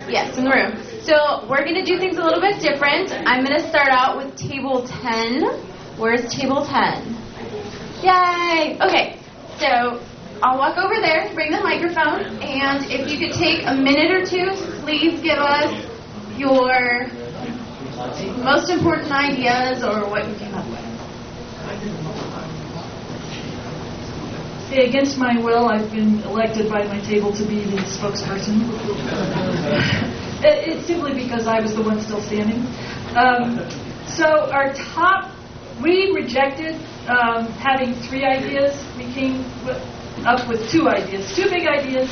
Yes, in the room. So we're going to do things a little bit different. I'm going to start out with table 10. Where's table 10? Yay! Okay, so I'll walk over there, bring the microphone, and if you could take a minute or two, please give us your most important ideas or what you came up with. Hey, against my will, I've been elected by my table to be the spokesperson. It's simply because I was the one still standing. So our top, we rejected having 3 ideas. We came up with 2 ideas, 2 big ideas.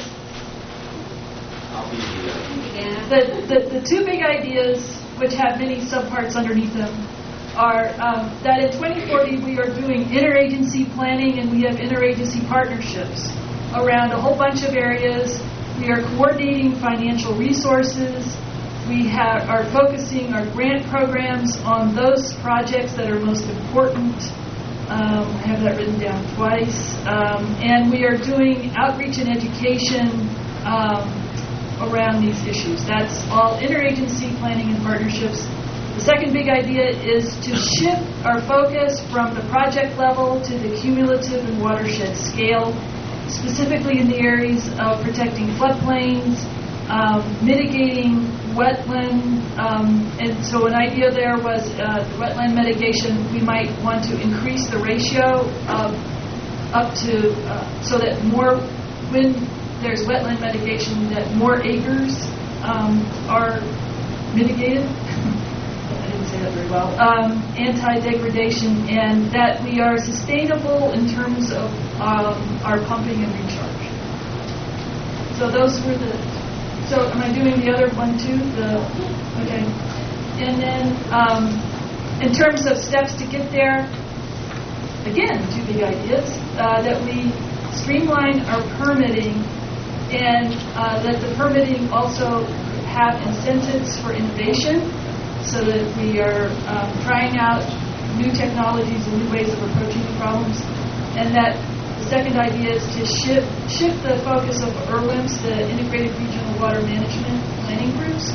The 2 big ideas, which have many subparts underneath them, are that in 2040 we are doing interagency planning and we have interagency partnerships around a whole bunch of areas. We are coordinating financial resources. We are focusing our grant programs on those projects that are most important. I have that written down twice. And we are doing outreach and education around these issues. That's all interagency planning and partnerships. The second big idea is to shift our focus from the project level to the cumulative and watershed scale, specifically in the areas of protecting floodplains, mitigating wetland, and so an idea there was the wetland mitigation. We might want to increase the ratio up to so that more, when there's wetland mitigation, that more acres are mitigated. I didn't say that very well. Anti-degradation, and that we are sustainable in terms of our pumping and recharge. So those were the. So am I doing the other one too? Okay. And then in terms of steps to get there, again, 2 big ideas, that we streamline our permitting and that the permitting also have incentives for innovation so that we are trying out new technologies and new ways of approaching the problems. And that the second idea is to shift the focus of IRWIMS, the Integrated Regional Water Management Planning Groups,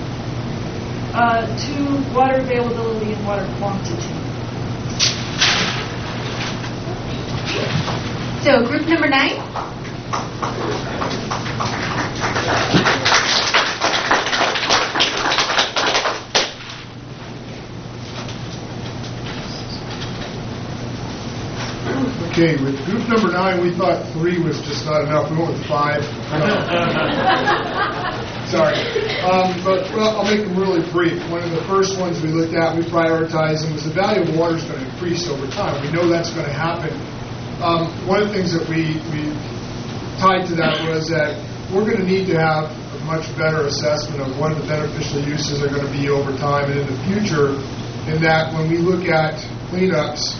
to water availability and water quantity. So group number 9. Okay, with group number 9, we thought 3 was just not enough. We went with 5. Sorry. But I'll make them really brief. One of the first ones we looked at, we prioritized, and was the value of water is going to increase over time. We know that's going to happen. One of the things that we tied to that was that we're going to need to have a much better assessment of what the beneficial uses are going to be over time and in the future, in that when we look at cleanups,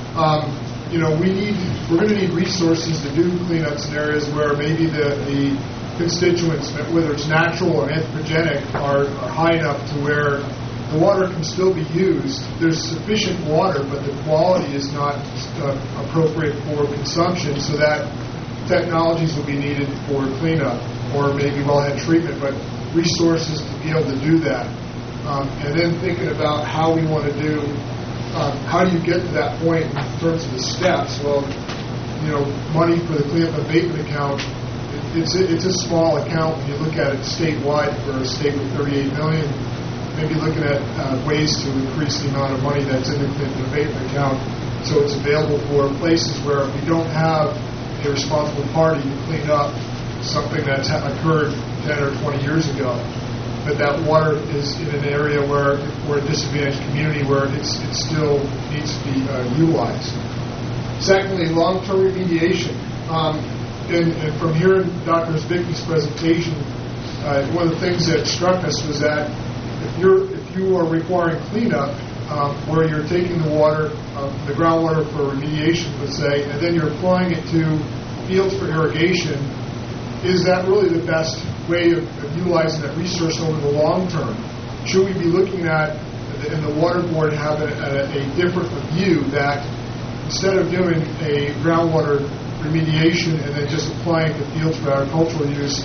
we're going to need resources to do cleanups in areas where maybe the constituents, whether it's natural or anthropogenic, are high enough to where the water can still be used. There's sufficient water, but the quality is not appropriate for consumption, so that technologies will be needed for cleanup or maybe wellhead treatment, but resources to be able to do that. And then thinking about how we want to do how do you get to that point in terms of the steps? Well, money for the cleanup abatement account, it's a small account when you look at it statewide for a state with 38 million. Maybe looking at ways to increase the amount of money that's in the cleanup abatement account so it's available for places where we don't have a responsible party to clean up something that's occurred 10 or 20 years ago. But that water is in an area where we're a disadvantaged community where it still needs to be utilized. Secondly, long-term remediation. And from hearing Dr. Zbicki's presentation, one of the things that struck us was that if you are requiring cleanup, where you're taking the water, the groundwater for remediation, let's say, and then you're applying it to fields for irrigation, is that really the best way of utilizing that resource over the long term? Should we be looking at, and the water board have a different view that instead of doing a groundwater remediation and then just applying to fields for agricultural use,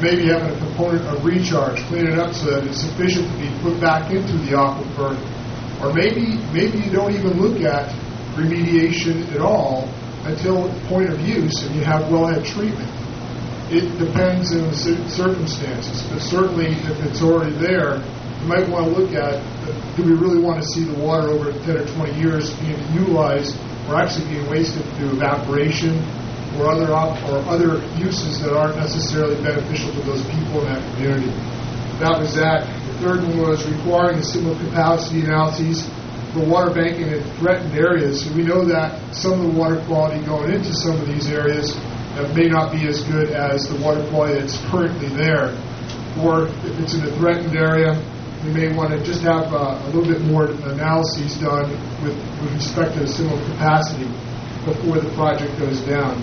maybe having a component of recharge, clean it up so that it's sufficient to be put back into the aquifer. Or maybe you don't even look at remediation at all until point of use and you have wellhead treatment. It depends on the circumstances, but certainly if it's already there, you might want to look at, do we really want to see the water over 10 or 20 years being utilized or actually being wasted through evaporation or other uses that aren't necessarily beneficial to those people in that community. That was that. The third one was requiring the signal capacity analyses for water banking in threatened areas. So we know that some of the water quality going into some of these areas may not be as good as the water quality that's currently there. Or if it's in a threatened area, we may want to just have a little bit more analyses done with respect to the signal capacity before the project goes down.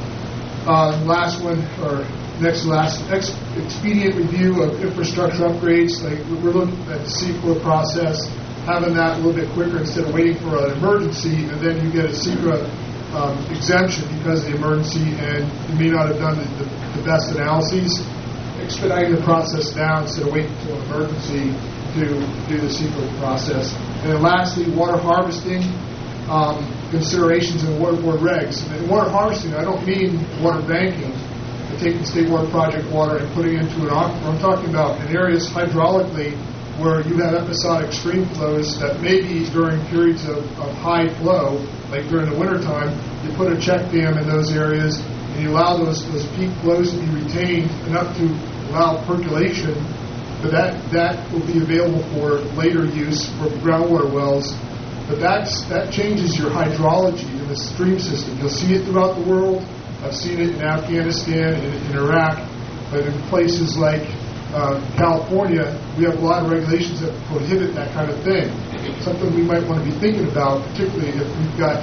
Last one, or next to last, expedient review of infrastructure upgrades. Like we're looking at the CEQA process, having that a little bit quicker instead of waiting for an emergency, and then you get a CEQA exemption because of the emergency, and you may not have done the best analyses. Expediting the process down instead of waiting until an emergency to do the CEQA process. And then lastly, water harvesting. Considerations in water board regs. And in water harvesting, I don't mean water banking, taking state water project water and putting it into an aquifer. I'm talking about in areas hydraulically where you have episodic stream flows that maybe during periods of high flow, like during the wintertime, you put a check dam in those areas and you allow those peak flows to be retained enough to allow percolation, but that will be available for later use for groundwater wells. But that changes your hydrology in the stream system. You'll see it throughout the world. I've seen it in Afghanistan and in Iraq. But in places like California, we have a lot of regulations that prohibit that kind of thing. Something we might want to be thinking about, particularly if we've got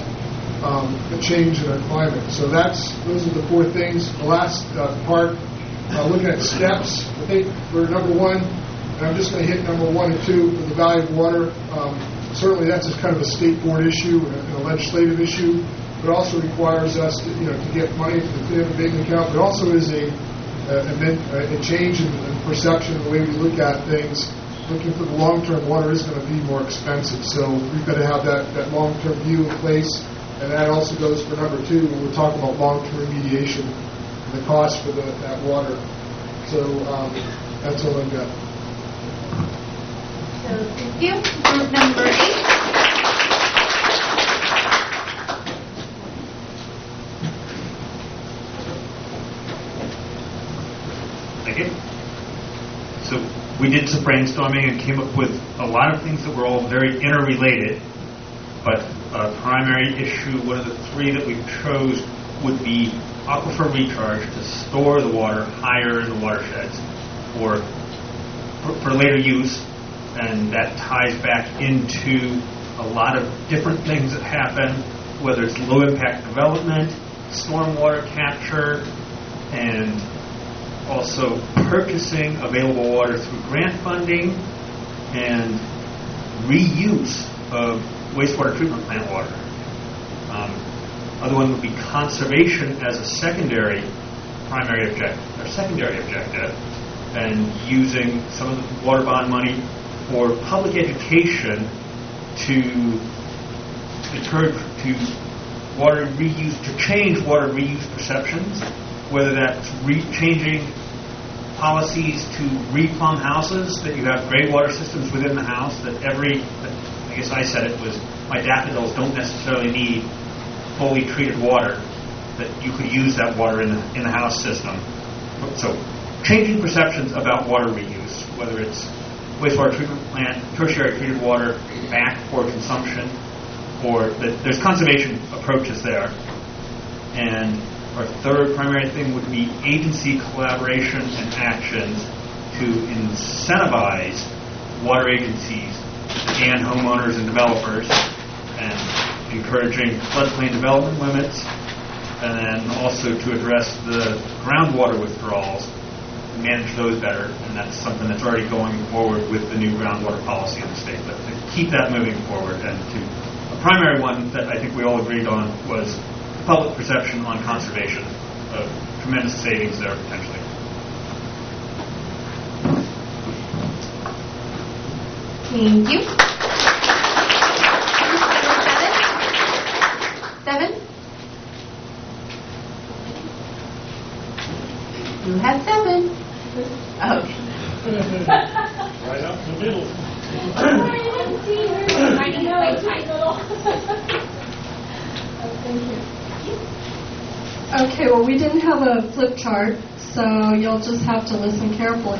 a change in our climate. So those are the four things. The last part, looking at steps. I think for number one, and I'm just going to hit number 1 and 2 for the value of water. Certainly that's just kind of a state board issue and a legislative issue, but also requires us to get money to the clean up banking account, but also is a change in perception of the way we look at things. Looking for the long-term, water is going to be more expensive, so we've got to have that long-term view in place, and that also goes for number 2 when we're talking about long-term remediation and the cost for that water. So that's all I've got. So thank you. Group number 8. Thank you. So we did some brainstorming and came up with a lot of things that were all very interrelated, but a primary issue, one of the 3 that we chose would be aquifer recharge to store the water higher in the watersheds for later use. And that ties back into a lot of different things that happen, whether it's low-impact development, stormwater capture, and also purchasing available water through grant funding and reuse of wastewater treatment plant water. Other one would be conservation as a secondary objective, and using some of the water bond money for public education to encourage water reuse, to change water reuse perceptions, whether that's changing policies to replumb houses, that you have gray water systems within the house, that I guess I said it was, my daffodils don't necessarily need fully treated water, that you could use that water in the house system. So changing perceptions about water reuse, whether it's wastewater treatment plant, tertiary treated water back for consumption, or there's conservation approaches there. And our third primary thing would be agency collaboration and actions to incentivize water agencies and homeowners and developers, and encouraging floodplain development limits, and then also to address the groundwater withdrawals, manage those better, and that's something that's already going forward with the new groundwater policy in the state. But to keep that moving forward, and a primary one that I think we all agreed on was public perception on conservation. Tremendous savings there potentially. Thank you. 7? Who has 7? Okay. Right up the middle. Okay, well, we didn't have a flip chart, so you'll just have to listen carefully.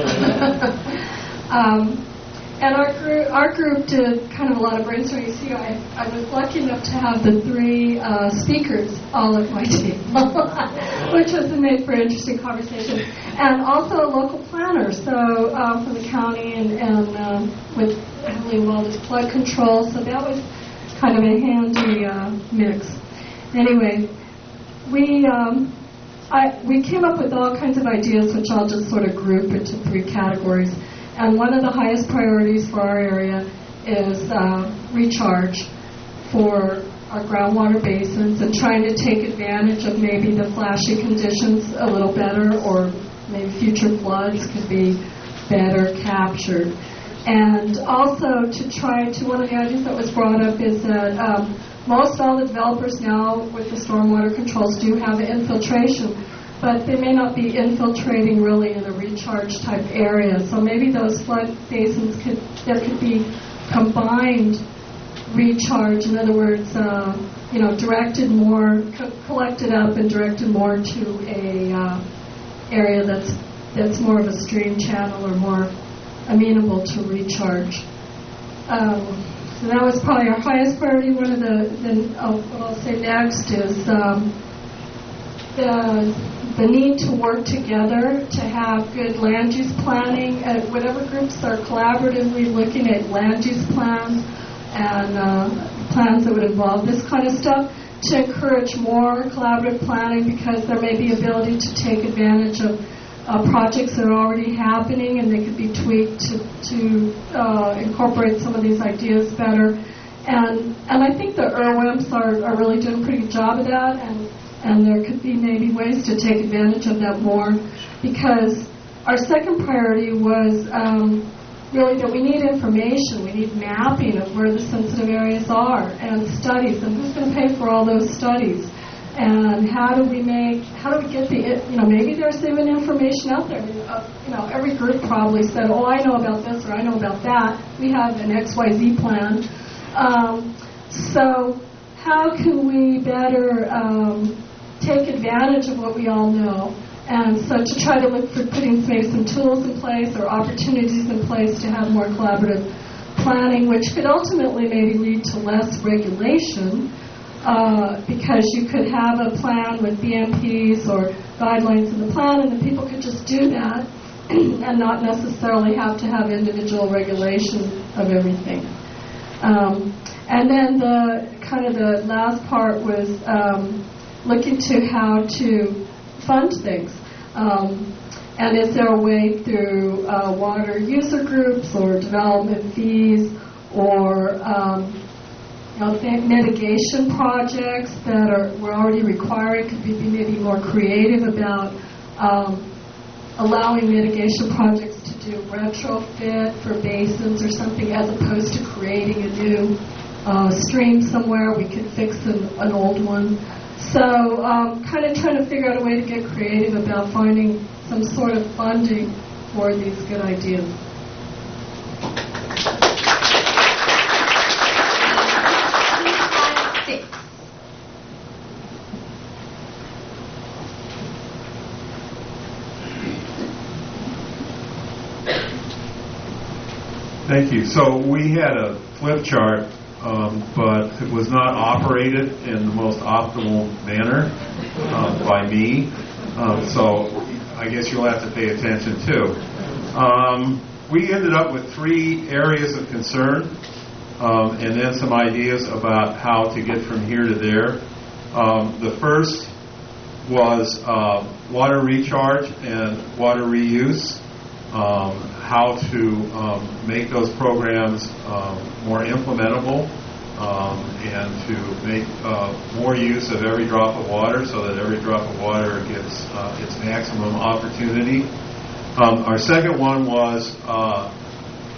And our group did kind of a lot of brainstorming. You see, I was lucky enough to have the 3 speakers all at my table, which has made for interesting conversation. And also a local planner, so from the county and with heavily involved with flood control, so that was kind of a handy mix. Anyway, we came up with all kinds of ideas, which I'll just sort of group into 3 categories. And one of the highest priorities for our area is recharge for our groundwater basins and trying to take advantage of maybe the flashy conditions a little better, or maybe future floods could be better captured. And also to try to, one of the ideas that was brought up is that most all the developers now with the stormwater controls do have infiltration, but they may not be infiltrating really in a recharge type area. So maybe those flood basins there could be combined recharge. In other words, directed more, collected up and directed more to a area that's more of a stream channel or more amenable to recharge. So that was probably our highest priority. One of what I'll say next is the need to work together to have good land use planning. Whatever groups are collaboratively looking at land use plans and plans that would involve this kind of stuff, to encourage more collaborative planning, because there may be ability to take advantage of projects that are already happening, and they could be tweaked to incorporate some of these ideas better. And I think the IRWIMs are really doing a pretty good job of that, and there could be maybe ways to take advantage of that more, because our second priority was really that we need information. We need mapping of where the sensitive areas are, and studies, and who's going to pay for all those studies, and how do we get the, maybe there's even information out there. Every group probably said, oh, I know about this or I know about that. We have an XYZ plan. So how can we better take advantage of what we all know? And so to try to look for putting maybe some tools in place or opportunities in place to have more collaborative planning, which could ultimately maybe lead to less regulation, because you could have a plan with BMPs or guidelines in the plan, and the people could just do that and not necessarily have to have individual regulation of everything. And then the last part was looking to how to fund things. And is there a way through water user groups or development fees or mitigation projects that we're already requiring? Could we be maybe more creative about allowing mitigation projects to do retrofit for basins or something, as opposed to creating a new stream somewhere? We could fix an old one. So kind of trying to figure out a way to get creative about finding some sort of funding for these good ideas. Thank you. So we had a flip chart, but it was not operated in the most optimal manner by me. So I guess you'll have to pay attention too. We ended up with 3 areas of concern, and then some ideas about how to get from here to there. The first was water recharge and water reuse. How to make those programs more implementable, and to make more use of every drop of water, so that every drop of water gets its maximum opportunity. Our second one was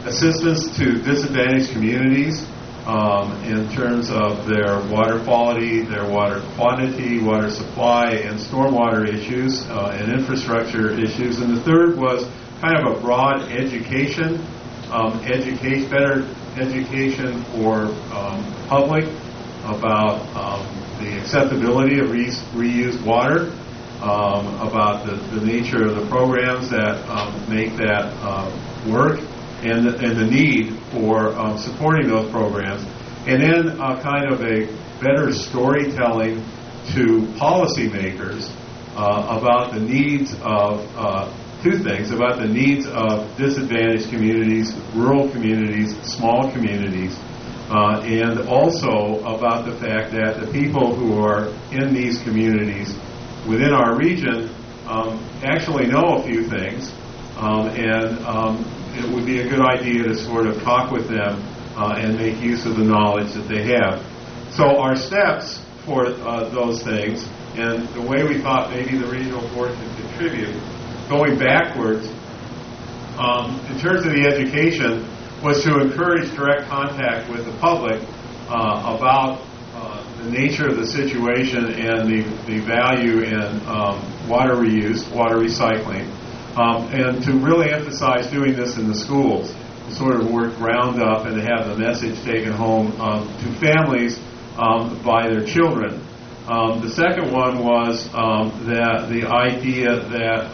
assistance to disadvantaged communities in terms of their water quality, their water quantity, water supply, and stormwater issues and infrastructure issues. And the third was kind of a broad education, better education for public about the acceptability of reused water, about the nature of the programs that make that work, and the need for supporting those programs. And then kind of a better storytelling to policymakers about the needs of two things, about the needs of disadvantaged communities, rural communities, small communities, and also about the fact that the people who are in these communities within our region actually know a few things, and it would be a good idea to sort of talk with them and make use of the knowledge that they have. So our steps for those things, and the way we thought maybe the regional board could contribute, going backwards, in terms of the education, was to encourage direct contact with the public about the nature of the situation and the value in water reuse, water recycling, and to really emphasize doing this in the schools, to sort of work ground up and to have the message taken home to families by their children. The second one was that the idea that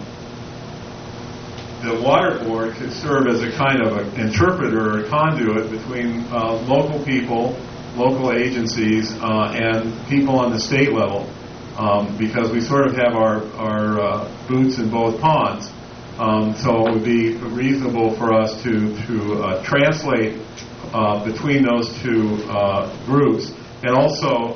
the water board could serve as a kind of an interpreter or conduit between local people, local agencies, and people on the state level, because we sort of have our boots in both ponds. So it would be reasonable for us to translate between those two groups, and also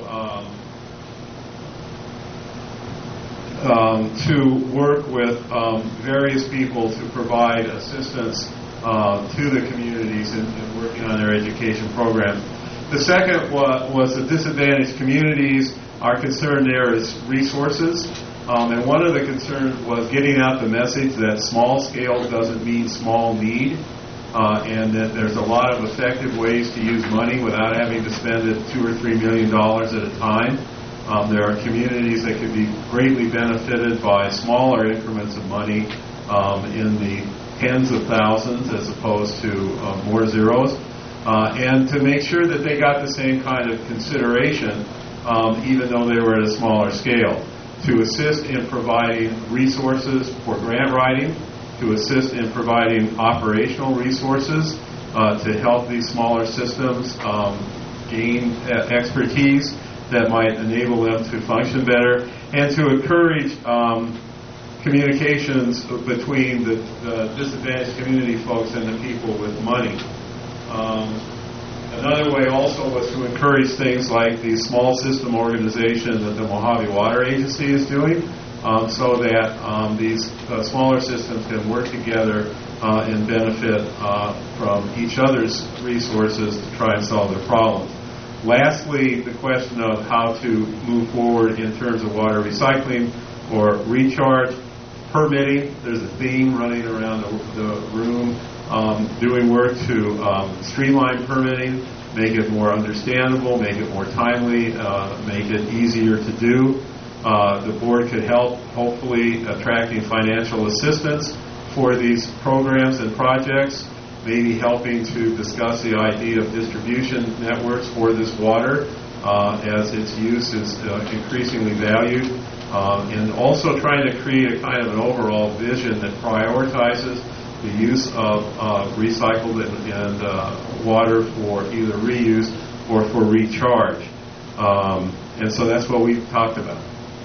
to work with various people to provide assistance to the communities in working on their education programs. The second was the disadvantaged communities. Our concern there is resources. And one of the concerns was getting out the message that small scale doesn't mean small need, and that there's a lot of effective ways to use money without having to spend it $2 or $3 million at a time. There are communities that could be greatly benefited by smaller increments of money in the tens of thousands as opposed to more zeros, and to make sure that they got the same kind of consideration even though they were at a smaller scale, to assist in providing resources for grant writing, to assist in providing operational resources to help these smaller systems gain expertise that might enable them to function better, and to encourage communications between the disadvantaged community folks and the people with money. Another way also was to encourage things like the small system organization that the Mojave Water Agency is doing, so that these smaller systems can work together and benefit from each other's resources to try and solve their problems. Lastly, the question of how to move forward in terms of water recycling or recharge. Permitting, there's a theme running around the room, doing work to streamline permitting, make it more understandable, make it more timely, make it easier to do. The board could help, hopefully, attracting financial assistance for these programs and projects, maybe helping to discuss the idea of distribution networks for this water as its use is increasingly valued, and also trying to create a kind of an overall vision that prioritizes the use of recycled and water for either reuse or for recharge. And so that's what we've talked about.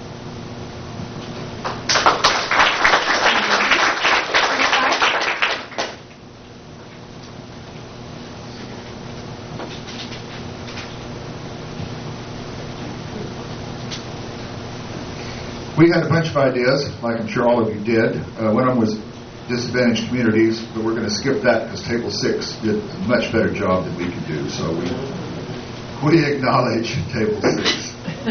We had a bunch of ideas, like I'm sure all of you did. One of them was disadvantaged communities, but we're going to skip that because Table 6 did a much better job than we could do. So we acknowledge Table 6.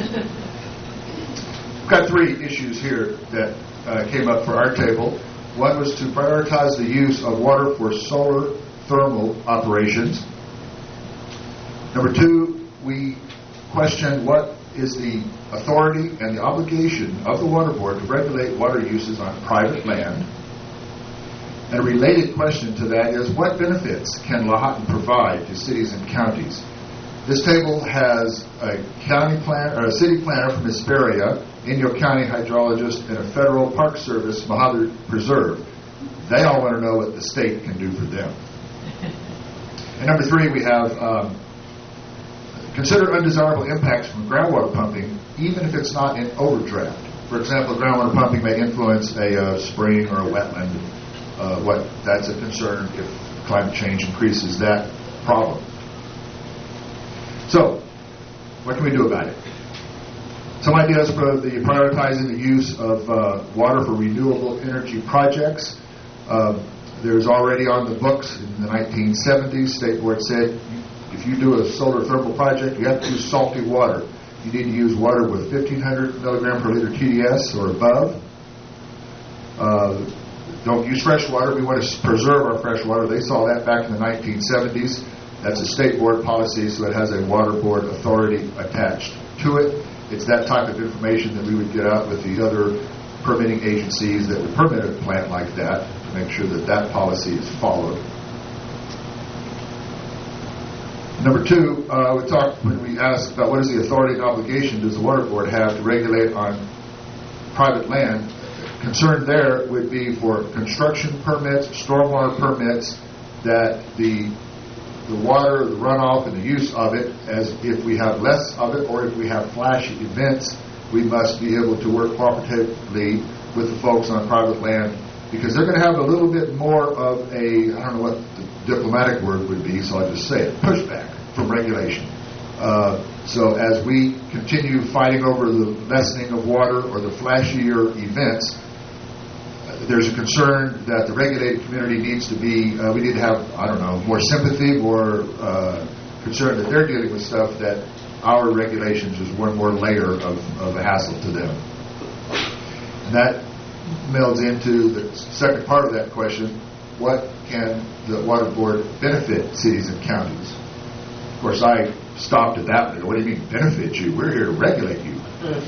We've got 3 issues here that came up for our table. One was to prioritize the use of water for solar thermal operations. Number 2, we question what is the authority and the obligation of the Water Board to regulate water uses on private land. And a related question to that is, what benefits can Lahontan provide to cities and counties? This table has a county plan or a city planner from Hesperia, Inyo County hydrologist, and a federal Park Service Mojave Preserve. They all want to know what the state can do for them. And number 3, we have consider undesirable impacts from groundwater pumping, even if it's not in overdraft. For example, groundwater pumping may influence a spring or a wetland. That's a concern if climate change increases that problem. So, what can we do about it? Some ideas for the prioritizing the use of water for renewable energy projects. There's already on the books in the 1970s, State Board said, if you do a solar thermal project, you have to use salty water. You need to use water with 1,500 milligram per liter TDS or above. Don't use fresh water. We want to preserve our fresh water. They saw that back in the 1970s. That's a State Board policy, so it has a Water Board authority attached to it. It's that type of information that we would get out with the other permitting agencies that would permit a plant like that to make sure that that policy is followed. Number 2, we talked when we asked about what is the authority and obligation does the Water Board have to regulate on private land. Concern there would be for construction permits, stormwater permits, that the water, the runoff, and the use of it, as if we have less of it or if we have flashy events, we must be able to work cooperatively with the folks on private land, because they're going to have a little bit more of a, I don't know what the diplomatic word would be, so I'll just say it, pushback from regulation. So as we continue fighting over the lessening of water or the flashier events, there's a concern that the regulated community needs to be, we need to have, I don't know, more sympathy, more concern that they're dealing with stuff that our regulations is one more layer of a hassle to them. And that melds into the second part of that question, what can the Water Board benefit cities and counties? Of course, I stopped at that one. What do you mean, benefit you? We're here to regulate you.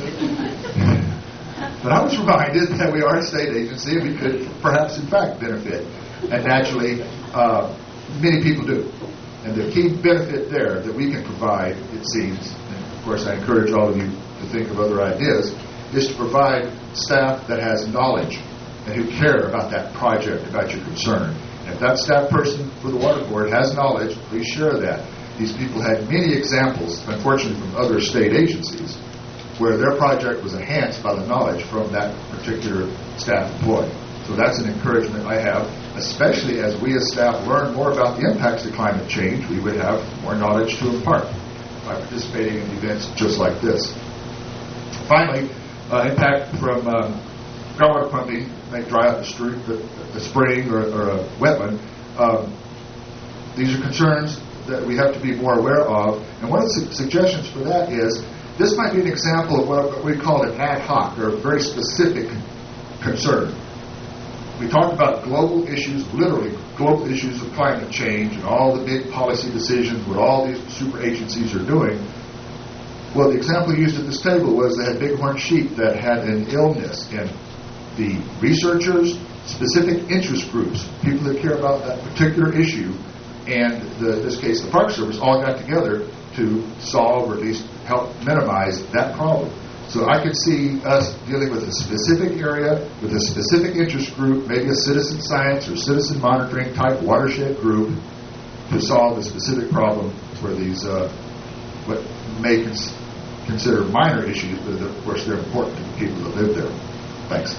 But I was reminded that we are a state agency and we could perhaps in fact benefit. And naturally, many people do. And the key benefit there that we can provide, it seems, and of course I encourage all of you to think of other ideas, is to provide staff that has knowledge and who care about that project, about your concern. And if that staff person for the Water Board has knowledge, please share that. These people had many examples, unfortunately from other state agencies, where their project was enhanced by the knowledge from that particular staff employee. So that's an encouragement I have, especially as we as staff learn more about the impacts of climate change, we would have more knowledge to impart by participating in events just like this. Finally, impact from groundwater pumping may dry up a spring or a wetland. These are concerns that we have to be more aware of. And one of the suggestions for that is, this might be an example of what we call an ad hoc or a very specific concern. We talked about global issues, literally global issues of climate change and all the big policy decisions, what all these super agencies are doing. Well, the example used at this table was they had bighorn sheep that had an illness, and the researchers, specific interest groups, people that care about that particular issue, and in this case the Park Service all got together to solve or at least help minimize that problem. So I could see us dealing with a specific area, with a specific interest group, maybe a citizen science or citizen monitoring type watershed group, to solve a specific problem for these what may consider minor issues, but of course they're important to the people that live there. Thanks.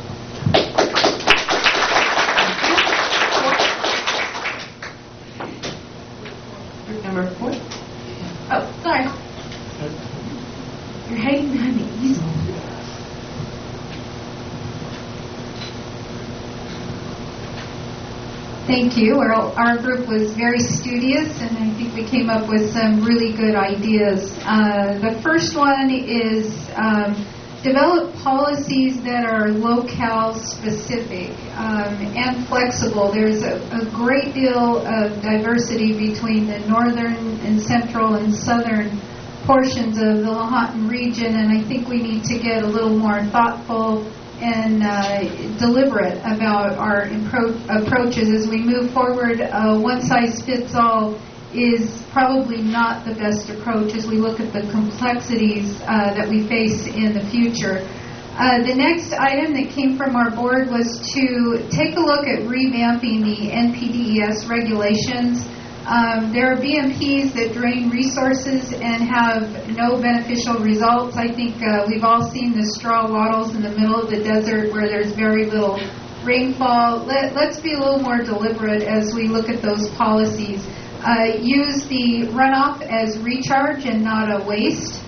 Number 4. Oh, sorry. You're hiding behind the easel. Thank you. Our group was very studious, and I think we came up with some really good ideas. The first one is develop policies that are locale specific and flexible. There's a great deal of diversity between the northern and central and southern portions of the Lahontan region, and I think we need to get a little more thoughtful and deliberate about our approaches as we move forward. One-size-fits-all is probably not the best approach as we look at the complexities that we face in the future. The next item that came from our board was to take a look at revamping the NPDES regulations. There are BMPs that drain resources and have no beneficial results. I think we've all seen the straw wattles in the middle of the desert where there's very little rainfall. Let's be a little more deliberate as we look at those policies. Use the runoff as recharge and not a waste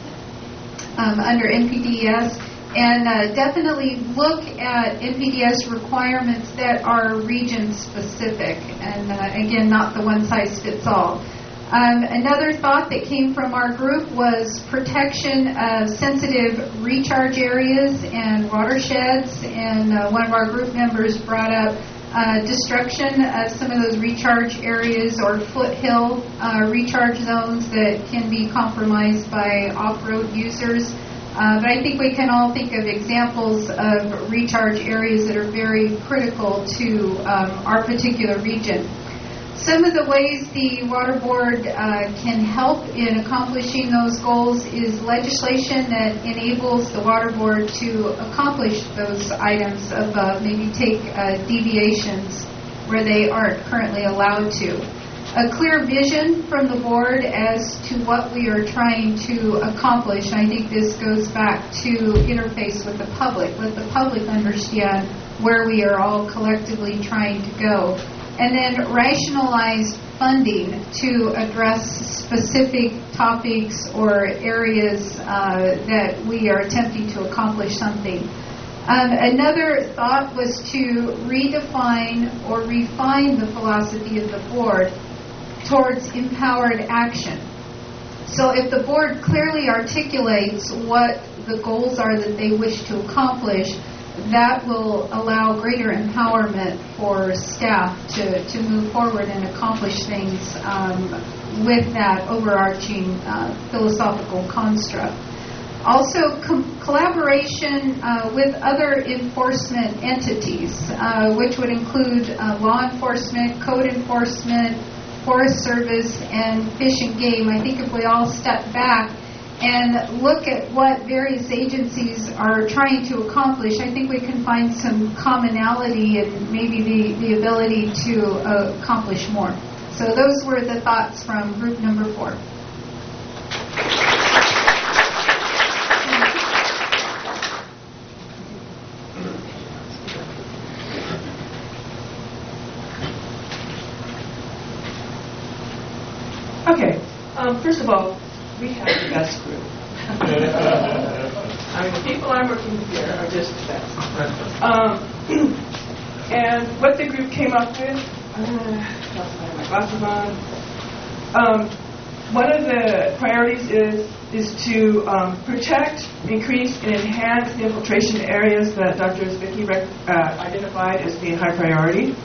under NPDES. And definitely look at NPDES requirements that are region-specific, and again, not the one-size-fits-all. Another thought that came from our group was protection of sensitive recharge areas and watersheds, and one of our group members brought up destruction of some of those recharge areas or foothill recharge zones that can be compromised by off-road users. But I think we can all think of examples of recharge areas that are very critical to our particular region. Some of the ways the Water Board can help in accomplishing those goals is legislation that enables the Water Board to accomplish those items of maybe take deviations where they aren't currently allowed to. A clear vision from the board as to what we are trying to accomplish. I think this goes back to interface with the public. Let the public understand where we are all collectively trying to go. And then rationalized funding to address specific topics or areas that we are attempting to accomplish something. Another thought was to redefine or refine the philosophy of the board towards empowered action. So if the board clearly articulates what the goals are that they wish to accomplish, that will allow greater empowerment for staff to move forward and accomplish things with that overarching philosophical construct. Also, collaboration with other enforcement entities, which would include law enforcement, code enforcement, Forest Service, and Fish and Game. I think if we all step back and look at what various agencies are trying to accomplish, I think we can find some commonality and maybe the ability to accomplish more. So those were the thoughts from group number 4. Okay, first of all, we have the best group. I mean, the people I'm working with here are just the best. And what the group came up with, I'll put my glasses on. One of the priorities is to protect, increase, and enhance the infiltration areas that Dr. Zwicky identified as being high priority.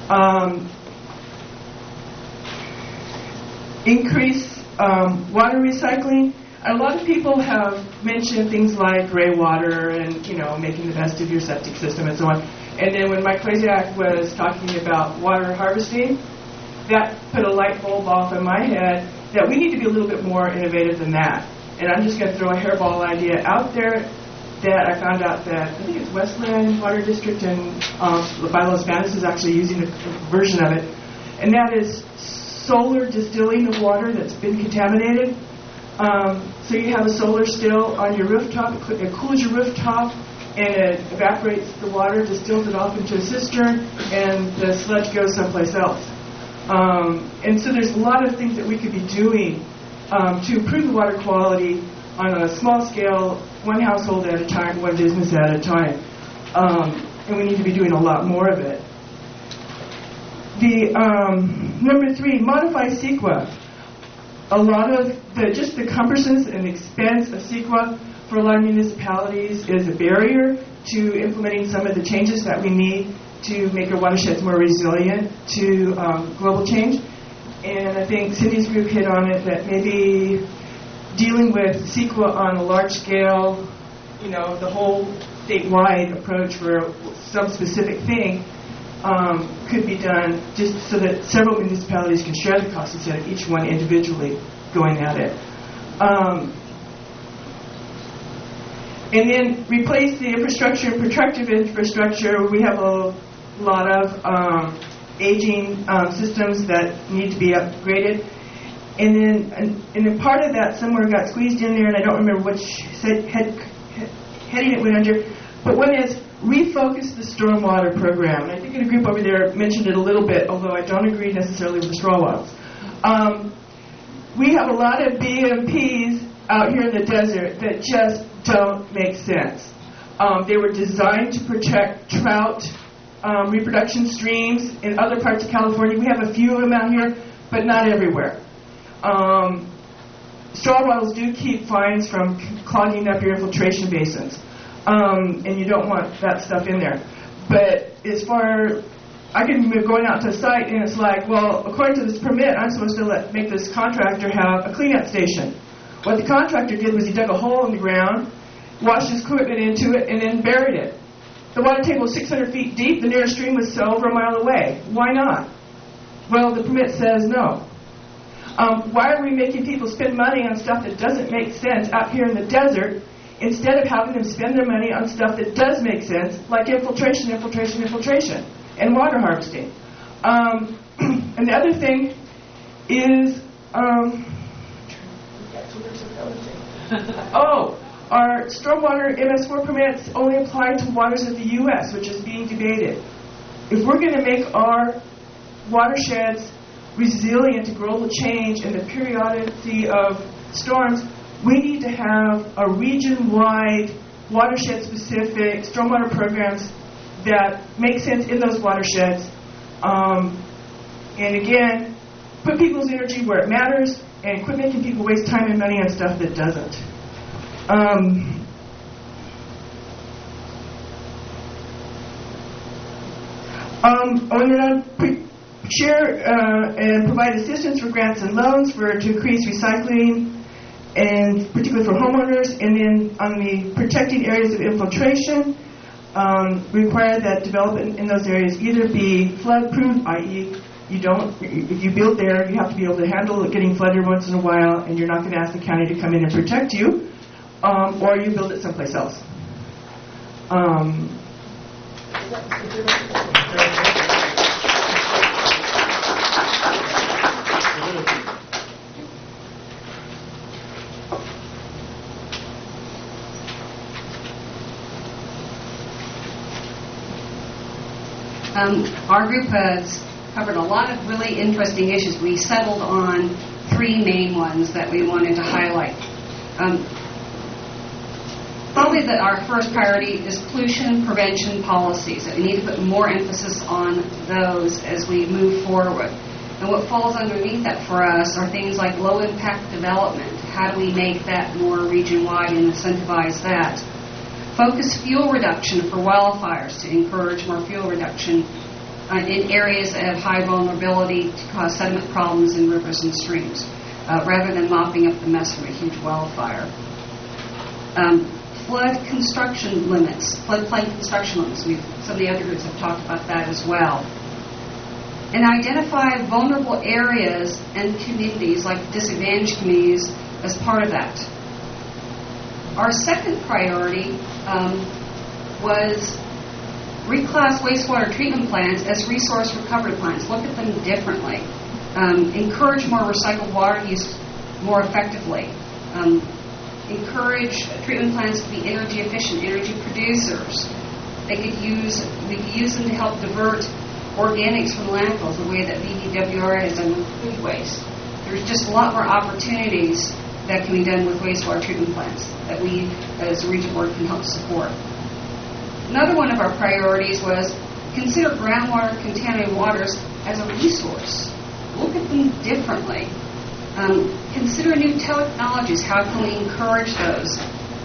Increase water recycling. A lot of people have mentioned things like gray water and, making the best of your septic system and so on. And then when Mike Klesiak was talking about water harvesting, that put a light bulb off in my head that we need to be a little bit more innovative than that. And I'm just going to throw a hairball idea out there that I found out that I think it's Westland Water District and by Los Banos is actually using a version of it. And that is solar distilling of water that's been contaminated. So you have a solar still on your rooftop, it cools your rooftop, and it evaporates the water, distills it off into a cistern, and the sludge goes someplace else. And so there's a lot of things that we could be doing to improve the water quality on a small scale, one household at a time, one business at a time. And we need to be doing a lot more of it. The number 3, modify CEQA. A lot of the cumbersomeness and expense of CEQA for a lot of municipalities is a barrier to implementing some of the changes that we need to make our watersheds more resilient to global change. And I think Cindy's group hit on it, that maybe dealing with CEQA on a large scale, the whole statewide approach for some specific thing could be done just so that several municipalities can share the cost instead of each one individually going at it. And then replace the infrastructure, protective infrastructure. We have a lot of aging systems that need to be upgraded. And then part of that somewhere got squeezed in there, and I don't remember which heading it went under. But one is refocus the stormwater program. And I think in a group over there mentioned it a little bit, although I don't agree necessarily with the straw walls. We have a lot of BMPs out here in the desert that just don't make sense. They were designed to protect trout reproduction streams in other parts of California. We have a few of them out here, but not everywhere. Straw wattles do keep fines from clogging up your infiltration basins, and you don't want that stuff in there. But as far, I can be going out to a site and it's like, well, according to this permit, I'm supposed to make this contractor have a cleanup station. What the contractor did was he dug a hole in the ground, washed his equipment into it, and then buried it. The water table was 600 feet deep. The nearest stream was over a mile away. Why not? Well, the permit says no. Why are we making people spend money on stuff that doesn't make sense out here in the desert instead of having them spend their money on stuff that does make sense, like infiltration, and water harvesting? And the other thing is, our stormwater MS4 permits only apply to waters of the U.S., which is being debated. If we're going to make our watersheds resilient to global change and the periodicity of storms, we need to have a region-wide, watershed-specific stormwater programs that make sense in those watersheds. And again, put people's energy where it matters, and quit making people waste time and money on stuff that doesn't. Share and provide assistance for grants and loans to increase recycling, and particularly for homeowners. And then on the protecting areas of infiltration, require that development in those areas either be flood-proof, i.e., if you build there, you have to be able to handle it getting flooded once in a while, and you're not going to ask the county to come in and protect you, or you build it someplace else. Our group has covered a lot of really interesting issues. We settled on 3 main ones that we wanted to highlight. Probably our first priority is pollution prevention policies. We need to put more emphasis on those as we move forward. And what falls underneath that for us are things like low-impact development. How do we make that more region-wide and incentivize that? Focus fuel reduction for wildfires to encourage more fuel reduction in areas that have high vulnerability to cause sediment problems in rivers and streams, rather than mopping up the mess from a huge wildfire. Floodplain construction limits. Some of the other groups have talked about that as well. And identify vulnerable areas and communities, like disadvantaged communities, as part of that. Our second priority was reclass wastewater treatment plants as resource recovery plants. Look at them differently. Encourage more recycled water use more effectively. Encourage treatment plants to be energy efficient, energy producers. We could use them to help divert organics from landfills, the way that BDWR has done with food waste. There's just a lot more opportunities that can be done with wastewater treatment plants that we, as a region board, can help support. Another one of our priorities was consider groundwater contaminated waters as a resource. Look at them differently. Consider new technologies. How can we encourage those?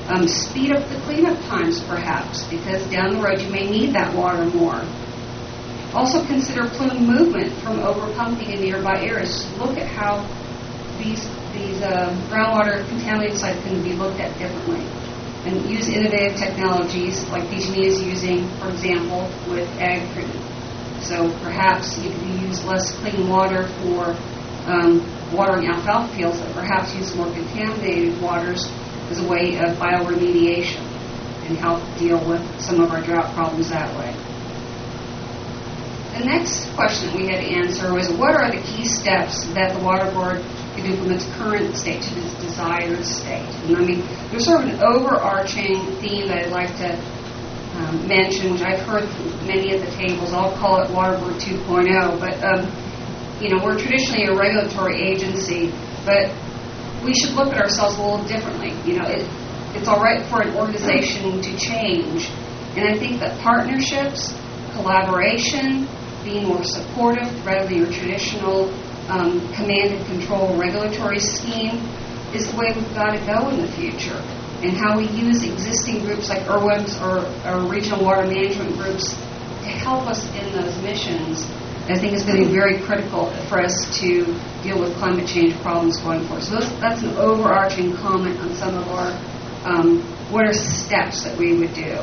Speed up the cleanup times, perhaps, because down the road you may need that water more. Also consider plume movement from overpumping in nearby areas. Look at how these groundwater contaminated sites can be looked at differently. And use innovative technologies like PG&E is using, for example, with ag treatment. So perhaps you could use less clean water for watering alfalfa fields, but perhaps use more contaminated waters as a way of bioremediation and help deal with some of our drought problems that way. The next question we had to answer was, what are the key steps that the Water Board could do from its current state to its desired state? And I mean, there's sort of an overarching theme that I'd like to mention, which I've heard from many of the tables. I'll call it Water Board 2.0. But, we're traditionally a regulatory agency, but we should look at ourselves a little differently. It's all right for an organization to change. And I think that partnerships, collaboration, being more supportive rather than your traditional command and control regulatory scheme is the way we've got to go in the future. And how we use existing groups like IRWIMS or regional water management groups to help us in those missions, I think is going to be very critical for us to deal with climate change problems going forward. So that's an overarching comment on some of our, what are steps that we would do.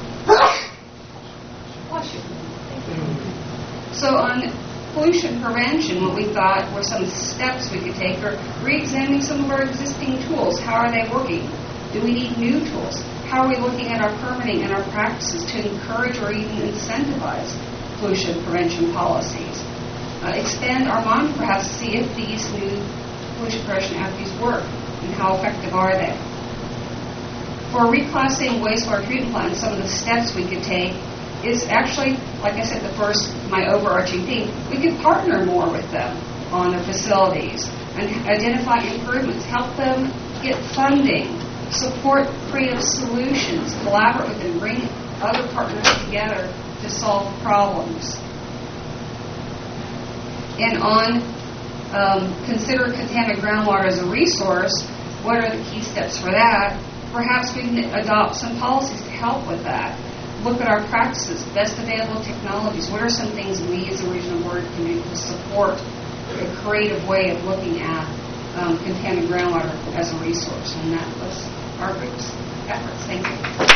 So on pollution prevention, what we thought were some steps we could take are re-examining some of our existing tools. How are they working? Do we need new tools? How are we looking at our permitting and our practices to encourage or even incentivize pollution prevention policies? Expand our monitoring, perhaps, to see if these new pollution prevention activities work and how effective are they. For reclassing wastewater treatment plants, some of the steps we could take is actually, like I said, my overarching theme. We could partner more with them on their facilities and identify improvements, help them get funding, support creative solutions, collaborate with them, bring other partners together to solve problems. And consider contaminated groundwater as a resource. What are the key steps for that? Perhaps we can adopt some policies to help with that. Look at our practices, best available technologies. What are some things we as a regional board can do to support a creative way of looking at contaminated groundwater as a resource? And that was our group's efforts. Thank you.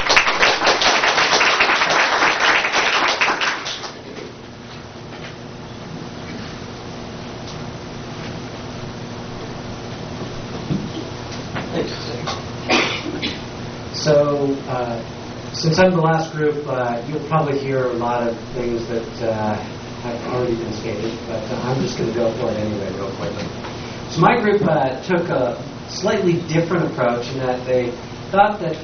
So, since I'm the last group, you'll probably hear a lot of things that have already been stated, but I'm just going to go for it anyway real quickly. So my group took a slightly different approach in that they thought that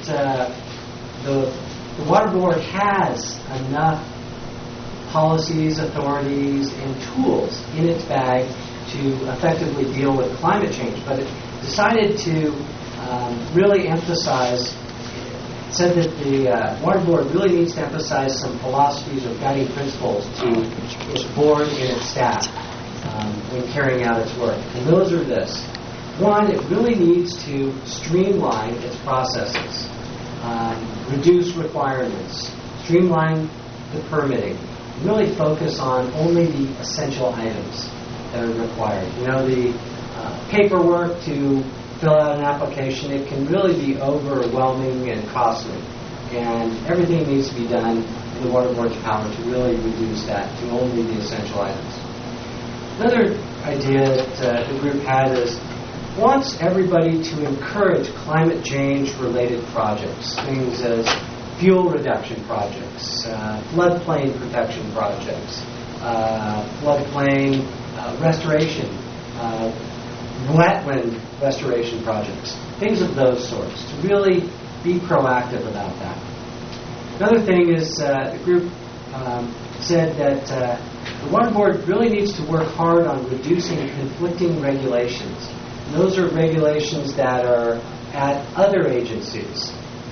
the Water Board has enough policies, authorities, and tools in its bag to effectively deal with climate change, but it decided to really emphasize, said that the Water Board really needs to emphasize some philosophies or guiding principles to its board and its staff when carrying out its work. And those are this. One, it really needs to streamline its processes, reduce requirements, streamline the permitting, really focus on only the essential items that are required. The paperwork to fill out an application, it can really be overwhelming and costly. And everything needs to be done in the Water Board's power to really reduce that to only the essential items. Another idea that the group had is wants everybody to encourage climate change-related projects, things as fuel reduction projects, floodplain protection projects, floodplain restoration, wetland restoration projects, things of those sorts, to really be proactive about that. Another thing is the group said that the Water Board really needs to work hard on reducing conflicting regulations. And those are regulations that are at other agencies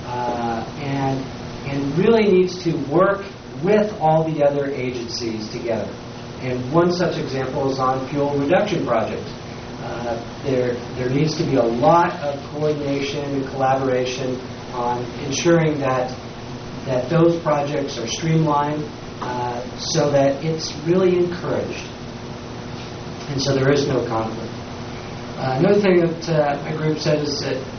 and really needs to work with all the other agencies together. And one such example is on fuel reduction projects. There needs to be a lot of coordination and collaboration on ensuring that those projects are streamlined so that it's really encouraged, and so there is no conflict. Another thing that my group said is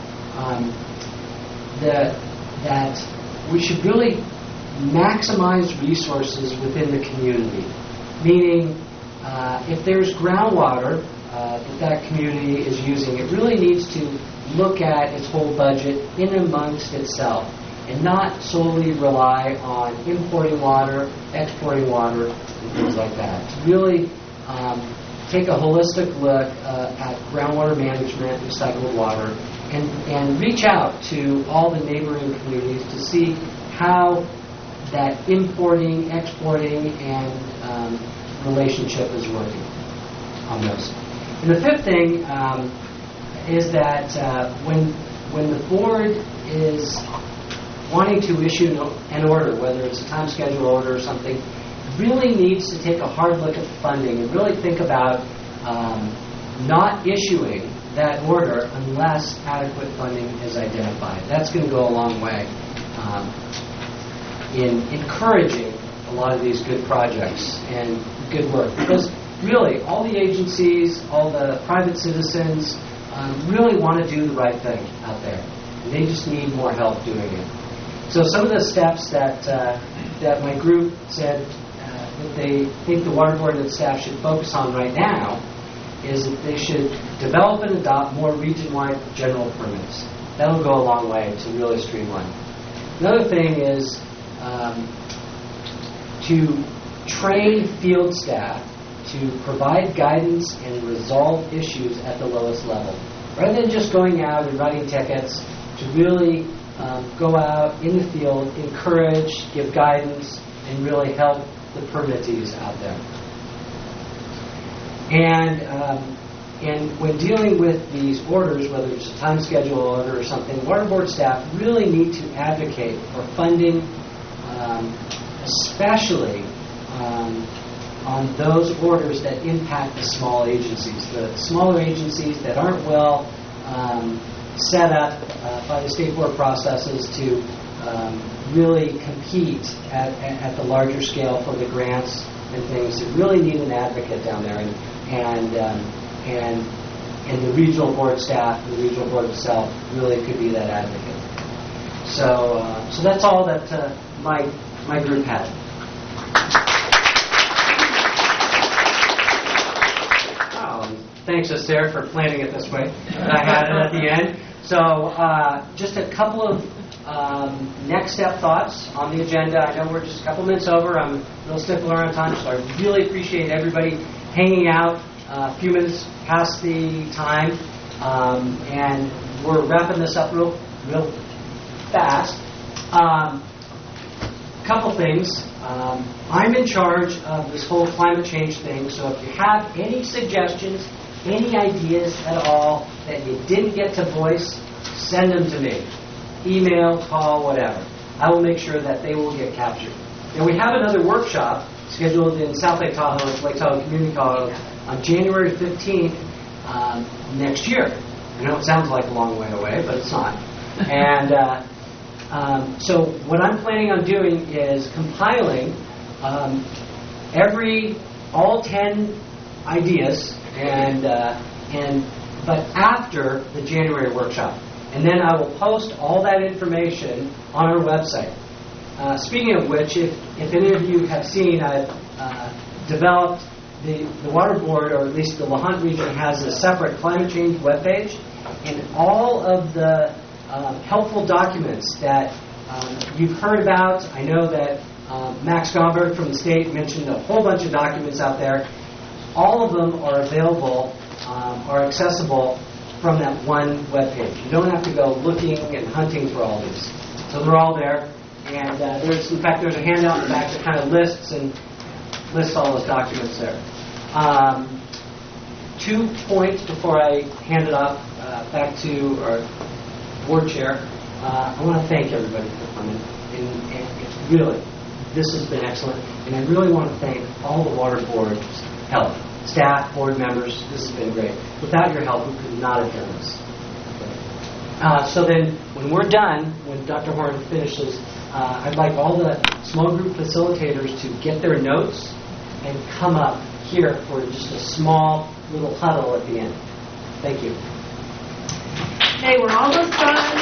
that we should really maximize resources within the community. Meaning, if there's groundwater that community is using, it really needs to look at its whole budget in amongst itself and not solely rely on importing water, exporting water, and things like that. To really take a holistic look at groundwater management, recycled water, and reach out to all the neighboring communities to see how that importing, exporting, and relationship is working on those. And the fifth thing is that when the board is wanting to issue an order, whether it's a time schedule order or something, really needs to take a hard look at funding and really think about not issuing that order unless adequate funding is identified. That's going to go a long way in encouraging a lot of these good projects and good work. Because really, all the agencies, all the private citizens really want to do the right thing out there. They just need more help doing it. So some of the steps that my group said that they think the water board and staff should focus on right now is that they should develop and adopt more region-wide general permits. That'll go a long way to really streamline. Another thing is to train field staff to provide guidance and resolve issues at the lowest level. Rather than just going out and writing tickets, to really go out in the field, encourage, give guidance, and really help the permittees out there. And when dealing with these orders, whether it's a time schedule order or something, water board staff really need to advocate for funding, especially on those orders that impact the small agencies, the smaller agencies that aren't well set up by the state board processes to really compete at the larger scale for the grants and things. That really need an advocate down there, and the regional board staff, the regional board itself, really could be that advocate. So that's all that my group had. Thanks, Esther, for planning it this way. I had it at the end. So just a couple of next step thoughts on the agenda. I know we're just a couple minutes over. I'm a real stickler on time, so I really appreciate everybody hanging out a few minutes past the time. And we're wrapping this up real fast. Couple things. I'm in charge of this whole climate change thing, so if you have any suggestions, any ideas at all that you didn't get to voice, send them to me. Email, call, whatever. I will make sure that they will get captured. And we have another workshop scheduled in South Lake Tahoe, Lake Tahoe Community College, on January 15th next year. I know it sounds like a long way away, but it's not. And so what I'm planning on doing is compiling all 10 ideas, but after the January workshop, and then I will post all that information on our website. Speaking of which, if any of you have seen, I've developed the water board, or at least the LaHunt region, has a separate climate change webpage, and all of the helpful documents that you've heard about. I know that Max Gomberg from the state mentioned a whole bunch of documents out there. All of them are available, are accessible from that one webpage. You don't have to go looking and hunting for all these. So they're all there. And there's a handout in the back that kind of lists all those documents there. 2 points before I hand it off back to our board chair. I want to thank everybody for coming. And really, this has been excellent. And I really want to thank all the water board's help. Staff, board members, this has been great. Without your help, we could not have done this. So then, when we're done, when Dr. Horn finishes, I'd like all the small group facilitators to get their notes and come up here for just a small little huddle at the end. Thank you. Okay, we're almost done.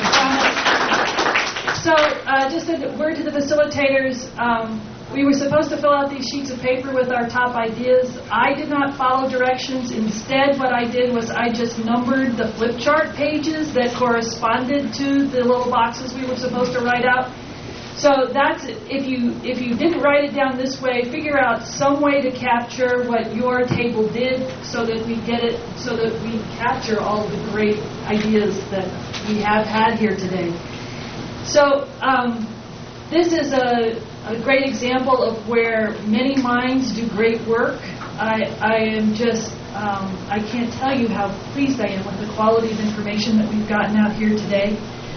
So, just a word to the facilitators. We were supposed to fill out these sheets of paper with our top ideas. I did not follow directions. Instead, what I did was I just numbered the flip chart pages that corresponded to the little boxes we were supposed to write out. So that's if you didn't write it down this way, figure out some way to capture what your table did, so that we get it, so that we capture all the great ideas that we have had here today. So this is a great example of where many minds do great work. I am just, I can't tell you how pleased I am with the quality of information that we've gotten out here today.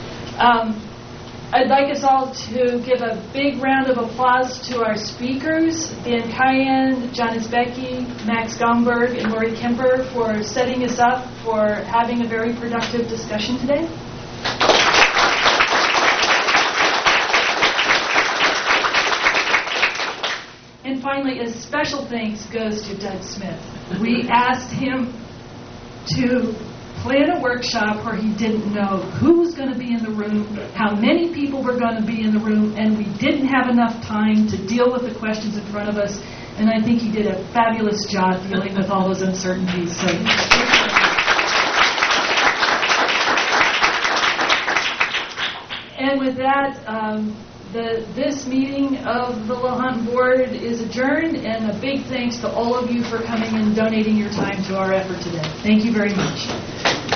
I'd like us all to give a big round of applause to our speakers, Dan Cayenne, John Isbecki, Max Gomberg, and Lori Kemper, for setting us up for having a very productive discussion today. And finally, a special thanks goes to Doug Smith. We asked him to plan a workshop where he didn't know who was going to be in the room, how many people were going to be in the room, and we didn't have enough time to deal with the questions in front of us. And I think he did a fabulous job dealing with all those uncertainties. So, and with that, this meeting of the LaHunt Board is adjourned, and a big thanks to all of you for coming and donating your time to our effort today. Thank you very much.